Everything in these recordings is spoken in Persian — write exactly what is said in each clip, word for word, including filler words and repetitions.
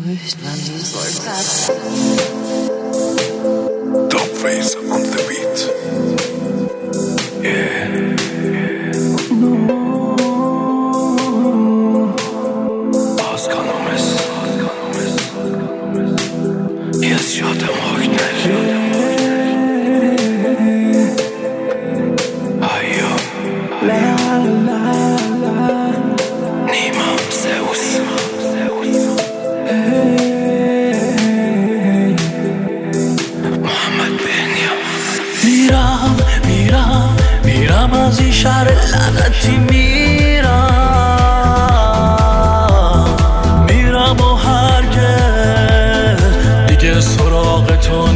Dubface on the beat. Yeah. Askanımız yaşadım ognel. Ayo. La la la. Nima Zeus. میرم میرم میرم از این شهر لعنتی میرم میرم و هرگز دیگه سراغ تو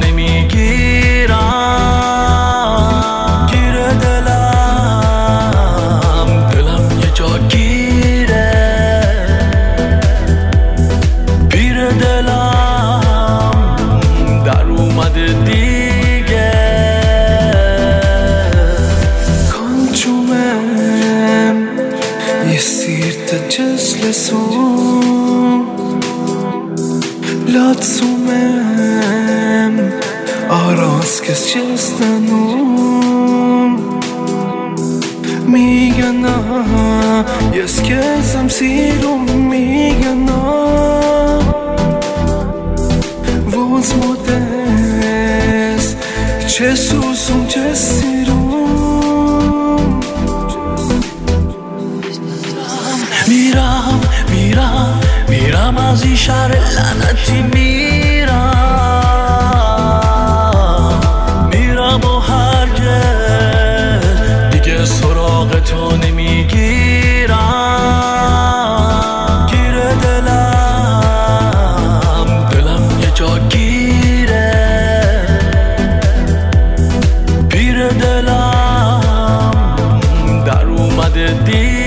نمیگیرم. گیره دلم دلم یه جا گیره پیر دلم در اومده دیگه. Lesun latsumem aras kes chestanum migana yes kesam sirum migana vos modes chesusum chesirum میرم میرم میرم از این شهر لعنتی میرم میرم و هرگز دیگه سراغ تو نمیگیرم. گیره دلم دلم یه جا گیره پیر دلم در اومده دیگه.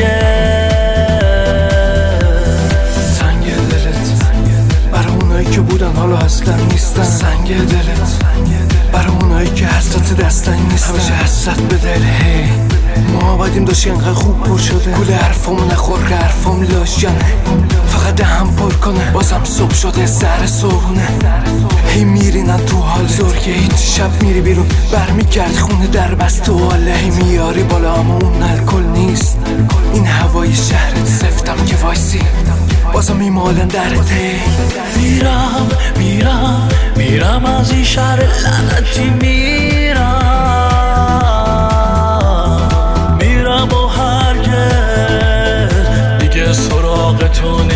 حالا اصلا نیستن سنگ دلت برای اونایی که حسرت دستن نیستن همیشه حسرت به دل. هی ما بدیم داشتی انقدر خوب پر شده گل حرفامو نخور که حرفام لاشنه فقط دهم پر کنه بازم صبح شده سر صبحونه. هی میرینن تو حال زور که هیچ شب میری بیرون برمیگرد خونه در بست و حاله. هی میاری بالا اما اون الکل نیست این هوای شهرت سفتم که وایسی بازم میمالن درت. میرم میرم میرم از این شهر لعنتی میرم میرم و هرگز دیگه سراغ تو